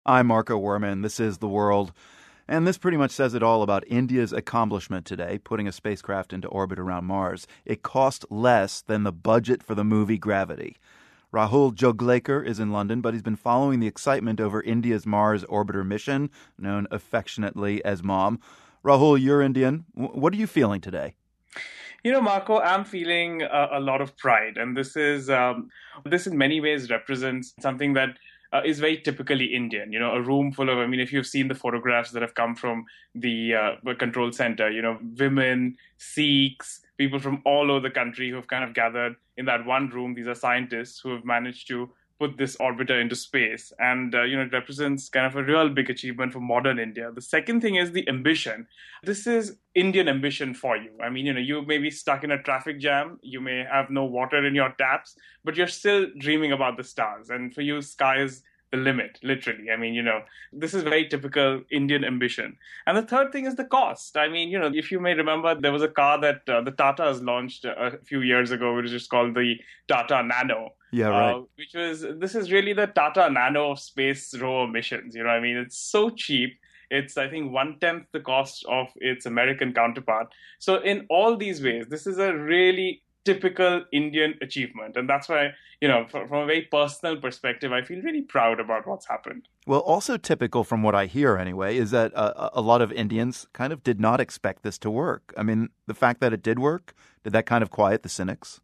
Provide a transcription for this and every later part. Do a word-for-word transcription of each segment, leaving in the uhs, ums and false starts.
I'm Marco Werman. This is The World. And this pretty much says it all about India's accomplishment today, putting a spacecraft into orbit around Mars. It cost less than the budget for the movie Gravity. Rahul Joglekar is in London, but he's been following the excitement over India's Mars orbiter mission, known affectionately as MOM. Rahul, you're Indian. What are you feeling today? You know, Marco, I'm feeling a, a lot of pride, and this is um, this in many ways represents something that uh, is very typically Indian. You know, a room full of, I mean, if you've seen the photographs that have come from the uh, control center, you know, women, Sikhs, people from all over the country who have kind of gathered in that one room. These are scientists who have managed to put this orbiter into space. And, uh, you know, it represents kind of a real big achievement for modern India. The second thing is the ambition. This is Indian ambition for you. I mean, you know, you may be stuck in a traffic jam. You may have no water in your taps, but you're still dreaming about the stars. And for you, sky is the limit, literally. I mean, you know, this is very typical Indian ambition. And the third thing is the cost. I mean, you know, if you may remember, there was a car that uh, the Tatas launched a few years ago, which is called the Tata Nano. Yeah, right. Uh, which was, this is really the Tata Nano of space rover missions. You know, I mean, it's so cheap. It's, I think, one-tenth the cost of its American counterpart. So in all these ways, this is a really typical Indian achievement. And that's why, you know, from, from a very personal perspective, I feel really proud about what's happened. Well, also typical from what I hear anyway, is that uh, a lot of Indians kind of did not expect this to work. I mean, the fact that it did work, did that kind of quiet the cynics?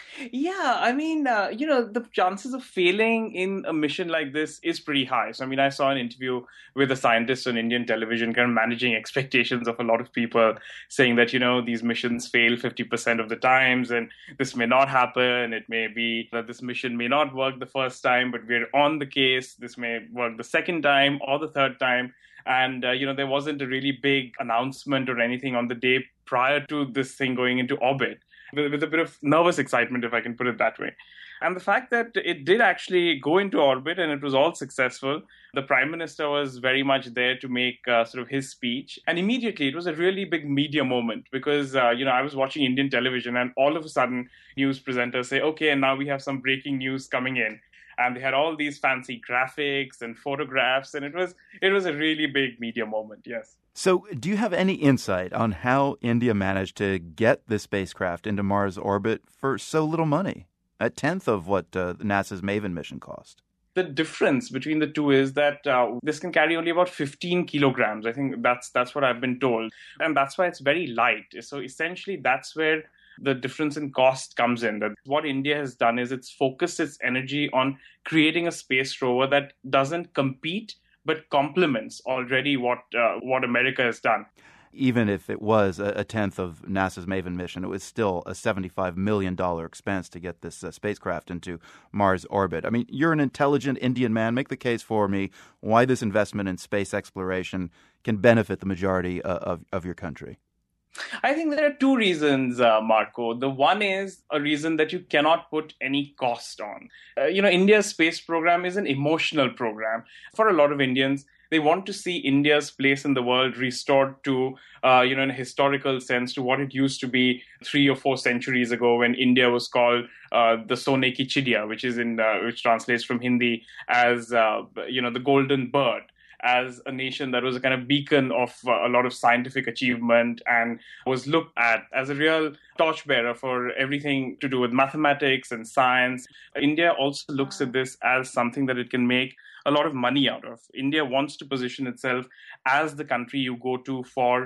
Yeah, I mean, uh, you know, the chances of failing in a mission like this is pretty high. So, I mean, I saw an interview with a scientist on Indian television, kind of managing expectations of a lot of people, saying that, you know, these missions fail fifty percent of the times, and this may not happen. It may be that this mission may not work the first time, but we're on the case. This may work the second time or the third time. And, uh, you know, there wasn't a really big announcement or anything on the day prior to this thing going into orbit, with a bit of nervous excitement, if I can put it that way. And the fact that it did actually go into orbit and it was all successful, the Prime Minister was very much there to make uh, sort of his speech. And immediately it was a really big media moment because, uh, you know, I was watching Indian television and all of a sudden news presenters say, okay, and now we have some breaking news coming in. And they had all these fancy graphics and photographs, and it was it was a really big media moment, yes. So do you have any insight on how India managed to get this spacecraft into Mars orbit for so little money, a tenth of what uh, NASA's MAVEN mission cost? The difference between the two is that uh, this can carry only about fifteen kilograms. I think that's that's what I've been told. And that's why it's very light. So essentially, that's where the difference in cost comes in. That what India has done is it's focused its energy on creating a space rover that doesn't compete but complements already what uh, what America has done. Even if it was a, a tenth of NASA's MAVEN mission, it was still a seventy-five million dollars expense to get this uh, spacecraft into Mars orbit. I mean, you're an intelligent Indian man. Make the case for me why this investment in space exploration can benefit the majority uh, of, of your country. I think there are two reasons, uh, Marco. The one is a reason that you cannot put any cost on. Uh, you know, India's space program is an emotional program. For a lot of Indians, they want to see India's place in the world restored to, uh, you know, in a historical sense to what it used to be three or four centuries ago when India was called uh, the Sone ki Chidiya, which is in uh, which translates from Hindi as, uh, you know, the golden bird, as a nation that was a kind of beacon of uh, a lot of scientific achievement and was looked at as a real torchbearer for everything to do with mathematics and science. India also looks at this as something that it can make a lot of money out of. India wants to position itself as the country you go to for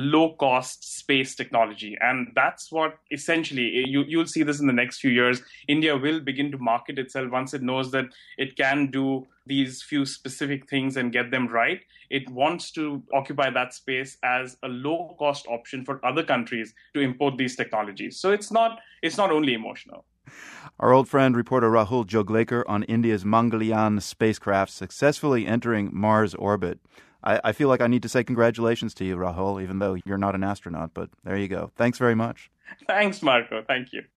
low-cost space technology. And that's what essentially, you, you'll see this in the next few years, India will begin to market itself once it knows that it can do these few specific things and get them right. It wants to occupy that space as a low-cost option for other countries to import these technologies. So it's not it's not only emotional. Our old friend, reporter Rahul Joglekar on India's Mangalyaan spacecraft successfully entering Mars orbit. I, I feel like I need to say congratulations to you, Rahul, even though you're not an astronaut, but there you go. Thanks very much. Thanks, Marco. Thank you.